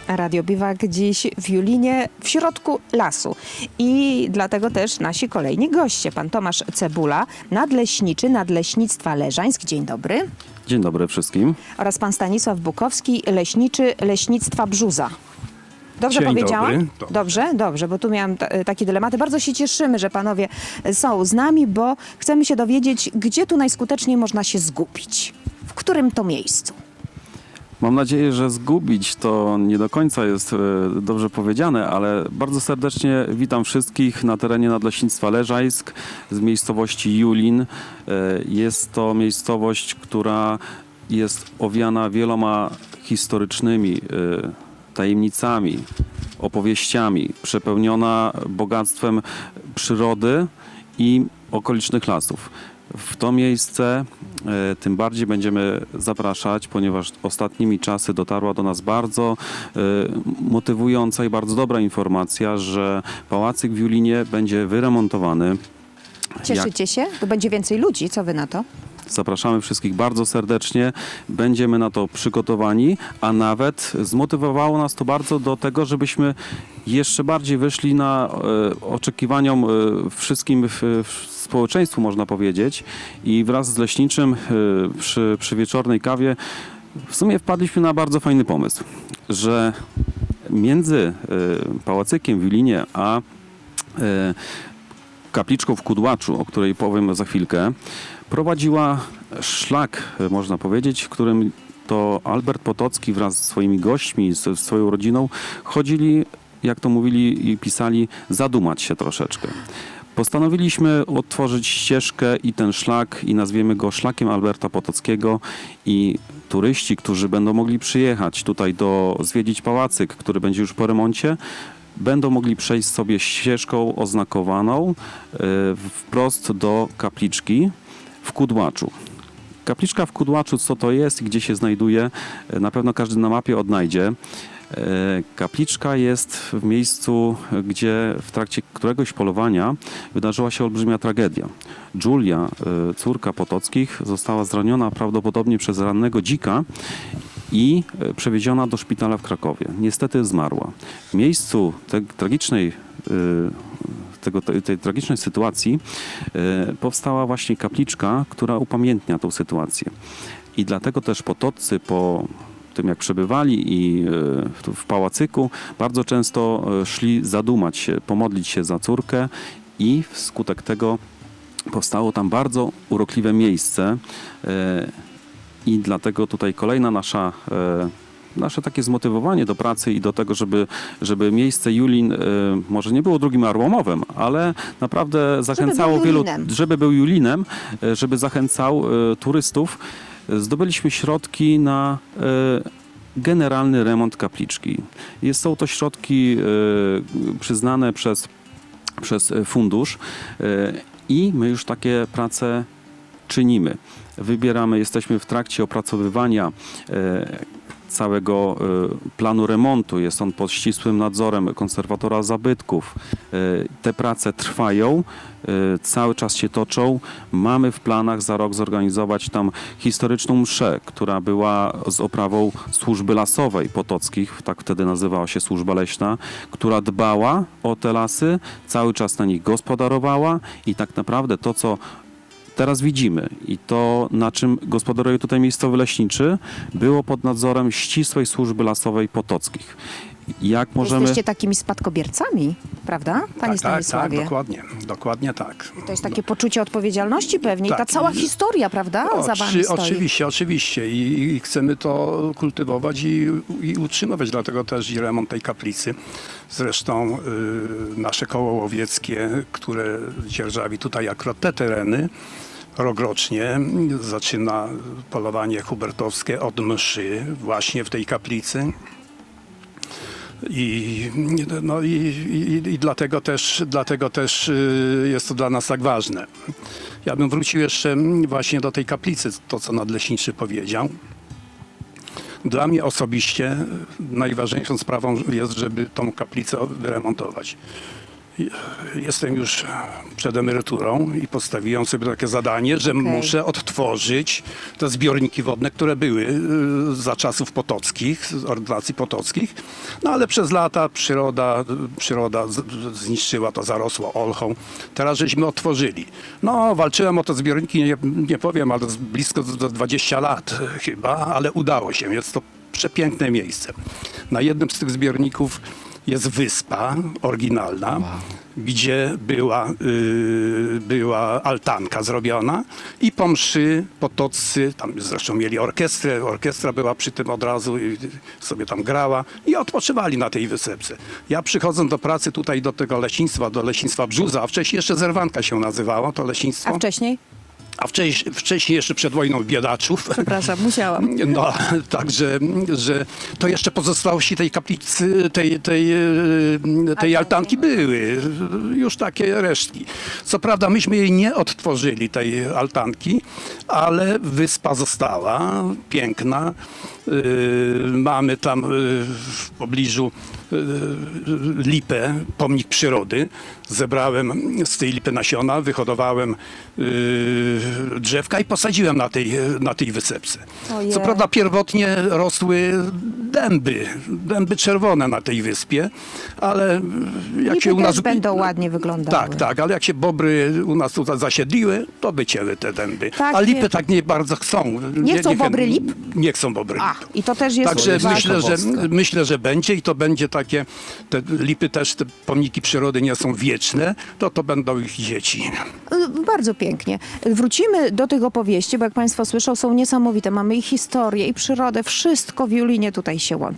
Radio Biwak dziś w Julinie, w środku lasu. I dlatego też nasi kolejni goście. Pan Tomasz Cebula, nadleśniczy Nadleśnictwa Leżańsk. Dzień dobry. Dzień dobry wszystkim. Oraz pan Stanisław Bukowski, leśniczy Leśnictwa Brzuza. Dobrze Dzień powiedziałam? dobry. Dobrze, dobrze, bo tu miałam takie dylematy. Bardzo się cieszymy, że panowie są z nami, bo chcemy się dowiedzieć, gdzie tu najskuteczniej można się zgubić. W którym to miejscu? Mam nadzieję, że zgubić to nie do końca jest dobrze powiedziane, ale bardzo serdecznie witam wszystkich na terenie Nadleśnictwa Leżajsk z miejscowości Julin. Jest to miejscowość, która jest owiana wieloma historycznymi tajemnicami, opowieściami, przepełniona bogactwem przyrody i okolicznych lasów. W to miejsce tym bardziej będziemy zapraszać, ponieważ ostatnimi czasy dotarła do nas bardzo motywująca i bardzo dobra informacja, że pałacyk w Julinie będzie wyremontowany. Cieszycie się? Tu będzie więcej ludzi, co wy na to? Zapraszamy wszystkich bardzo serdecznie. Będziemy na to przygotowani, a nawet zmotywowało nas to bardzo do tego, żebyśmy jeszcze bardziej wyszli na oczekiwaniom wszystkim społeczeństwu, można powiedzieć. I wraz z leśniczym przy wieczornej kawie w sumie wpadliśmy na bardzo fajny pomysł, że między pałacykiem w Julinie a kapliczką w Kudłaczu, o której powiem za chwilkę, prowadziła szlak, można powiedzieć, w którym to Albert Potocki wraz ze swoimi gośćmi, ze swoją rodziną chodzili, jak to mówili i pisali, zadumać się troszeczkę. Postanowiliśmy otworzyć ścieżkę i ten szlak i nazwiemy go Szlakiem Alberta Potockiego i turyści, którzy będą mogli przyjechać tutaj zwiedzić pałacyk, który będzie już po remoncie, będą mogli przejść sobie ścieżką oznakowaną wprost do kapliczki w Kudłaczu. Kapliczka w Kudłaczu, co to jest i gdzie się znajduje, na pewno każdy na mapie odnajdzie. Kapliczka jest w miejscu, gdzie w trakcie któregoś polowania wydarzyła się olbrzymia tragedia. Julia, córka Potockich, została zraniona prawdopodobnie przez rannego dzika i przewieziona do szpitala w Krakowie. Niestety zmarła. W miejscu tej tragicznej sytuacji powstała właśnie kapliczka, która upamiętnia tę sytuację. I dlatego też Potoccy po tym, jak przebywali i w pałacyku, bardzo często szli zadumać się, pomodlić się za córkę i wskutek tego powstało tam bardzo urokliwe miejsce i dlatego tutaj kolejna nasze takie zmotywowanie do pracy i do tego, żeby miejsce Julin może nie było drugim Arłamowem, ale naprawdę zachęcało żeby był Julinem, żeby zachęcał turystów. Zdobyliśmy środki na generalny remont kapliczki. Są to środki przyznane przez fundusz i my już takie prace czynimy. Jesteśmy w trakcie opracowywania całego planu remontu. Jest on pod ścisłym nadzorem konserwatora zabytków. Te prace trwają, cały czas się toczą. Mamy w planach za rok zorganizować tam historyczną mszę, która była z oprawą służby lasowej Potockich, tak wtedy nazywała się służba leśna, która dbała o te lasy, cały czas na nich gospodarowała i tak naprawdę to, co teraz widzimy i to, na czym gospodaruje tutaj miejscowy leśniczy, było pod nadzorem ścisłej służby lasowej Potockich. Jesteście takimi spadkobiercami, prawda, panie Stanisławie? Tak, dokładnie tak. I to jest takie poczucie odpowiedzialności pewnie i ta cała historia, prawda, za wami stoi. Oczywiście i chcemy to kultywować i utrzymywać, dlatego też i remont tej kaplicy. Zresztą nasze koło łowieckie, które dzierżawi tutaj akurat te tereny, rokrocznie zaczyna polowanie hubertowskie od mszy właśnie w tej kaplicy. I dlatego też jest to dla nas tak ważne. Ja bym wrócił jeszcze właśnie do tej kaplicy, to co nadleśniczy powiedział. Dla mnie osobiście najważniejszą sprawą jest, żeby tą kaplicę wyremontować. Jestem już przed emeryturą i postawiłem sobie takie zadanie, że muszę odtworzyć te zbiorniki wodne, które były za czasów potockich, z ordynacji potockich. No ale przez lata przyroda zniszczyła to, zarosło olchą. Teraz żeśmy otworzyli. No, walczyłem o te zbiorniki, nie powiem, ale blisko 20 lat chyba, ale udało się. Jest to przepiękne miejsce. Na jednym z tych zbiorników jest wyspa oryginalna, gdzie była altanka zrobiona i po mszy potoccy, tam zresztą mieli orkiestrę, orkiestra była przy tym od razu i sobie tam grała i odpoczywali na tej wysepce. Ja przychodząc do pracy tutaj do tego leśnictwa, do leśnictwa Brzuza, a wcześniej jeszcze Zerwanka się nazywało to leśnictwo. A wcześniej? A wcześniej jeszcze przed wojną Biedaczów. Przepraszam, musiałam. No, także, że to jeszcze pozostałości tej kaplicy, tej altanki były. Już takie resztki. Co prawda myśmy jej nie odtworzyli, tej altanki, ale wyspa została piękna. Mamy tam w pobliżu lipę, pomnik przyrody. Zebrałem z tej lipy nasiona, wyhodowałem drzewka i posadziłem na tej wysepce. Ojej. Co prawda pierwotnie rosły dęby czerwone na tej wyspie, ale jak Lipy się u nas... też będą ładnie wyglądały. Tak, ale jak się bobry u nas tutaj zasiedliły, to wycięły te dęby. Tak, A lipy tak nie bardzo chcą. Nie chcą wiem, bobry lip? Nie chcą bobry A, lip. i to też jest Także ważne. myślę, że będzie i to będzie takie, te lipy też, te pomniki przyrody nie są wieczne, to będą ich dzieci. Bardzo pięknie. Wrócimy do tych opowieści, bo jak Państwo słyszą, są niesamowite. Mamy i historię, i przyrodę, wszystko w Julinie tutaj się łączy.